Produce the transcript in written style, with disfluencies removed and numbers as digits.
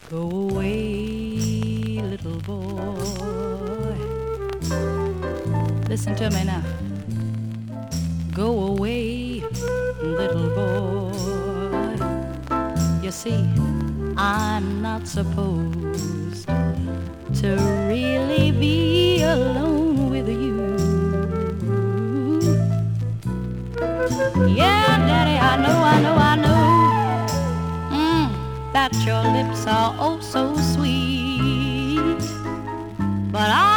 Go away, little boy. Listen to me now. Go away, little boy. You see, I'm not supposed to really be alone with you. Yeah, Daddy, I know that your lips are oh so sweet, but I